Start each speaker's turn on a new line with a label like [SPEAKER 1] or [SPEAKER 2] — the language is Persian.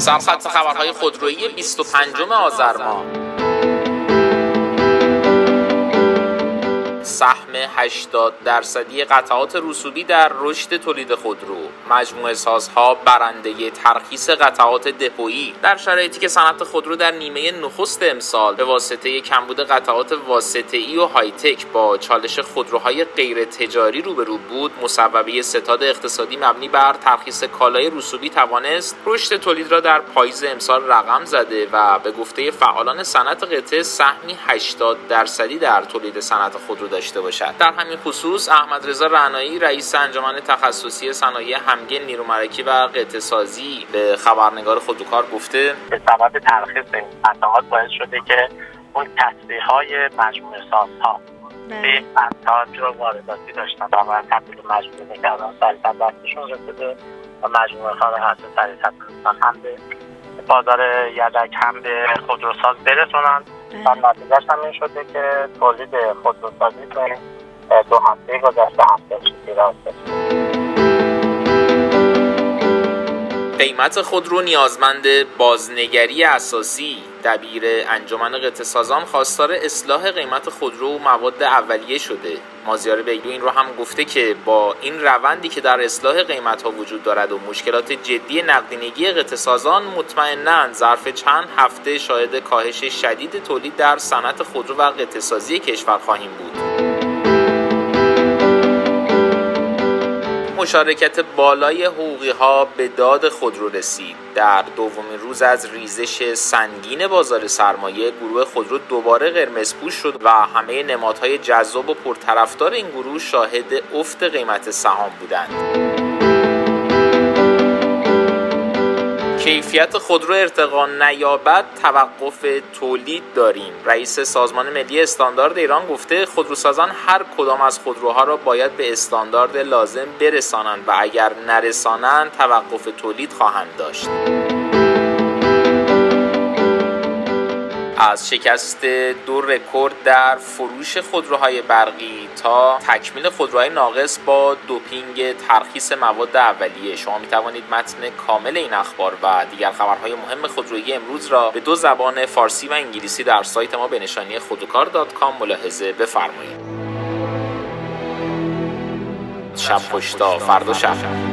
[SPEAKER 1] سرخط خبرهای خودرویی 25 آذر ماه. سهم 80% قطعات رسوبی در رشد تولید خودرو. مجموعه سازها برنده ترخیص قطعات دپویی در شرایطی که صنعت خودرو در نیمه نخست امسال به واسطه کمبود قطعات واسطه‌ای و های تک با چالش خودروهای غیر تجاری روبرو بود، مصوبه ستاد اقتصادی مبنی بر ترخیص کالای رسوبی توانست رشد تولید را در پاییز امسال رقم زده و به گفته فعالان صنعت قطعه سهمی 80% در تولید صنعت خودرو داشته باشد. در همین خصوص احمدرضا رعنایی رئیس انجمن تخصصی صنایع همگن نیروملکی و قطعه سازی به خبرنگار خودروکار گفته
[SPEAKER 2] به سبب ترخیص این قطعات باعث شده که اون تصریح‌های مجموعه سازها به قطعات رو وارداتی داشتن و تبدیل مجموعه کردن سریع‌تر دستشون رسیده و مجموعه ها رو هر سریع‌تر هم به بازار یدک هم به خودروساز برسونن و نتیجهش هم این شده که تولید خودروسازی تو 2 هفته گذشته افزایش پیدا کرده.
[SPEAKER 1] قیمت خودرو نیازمند بازنگری اساسی. دبیر انجمن قطعه سازان خواستار اصلاح قیمت خودرو و مواد اولیه شده. مازیار بیگو این رو هم گفته که با این روندی که در اصلاح قیمت‌ها وجود دارد و مشکلات جدی نقدینگی قطعه سازان، مطمئناً ظرف چند هفته شاهد کاهش شدید تولید در صنعت خودرو و قطعه سازی کشور خواهیم بود. مشارکت بالای حقوقی‌ها به داد خودرو رسید. در دومین روز از ریزش سنگین بازار سرمایه، گروه خودرو دوباره قرمزپوش شد و همه نمادهای جذاب و پرطرفدار این گروه شاهد افت قیمت سهام بودند. کیفیت خودرو ارتقا نیابد، توقف تولید داریم. رئیس سازمان ملی استاندارد ایران گفته خودروسازان هر کدام از خودروها را باید به استاندارد لازم برسانند و اگر نرسانند توقف تولید خواهند داشت. از شکست 2 رکورد در فروش خودروهای برقی تا تکمیل خودروهای ناقص با دوپینگ ترخیص مواد اولیه، شما می توانید متن کامل این اخبار و دیگر خبرهای مهم خودرویی امروز را به 2 زبان فارسی و انگلیسی در سایت ما به نشانی خودروکار.com ملاحظه بفرمایید. شب خوش تا فردا شب.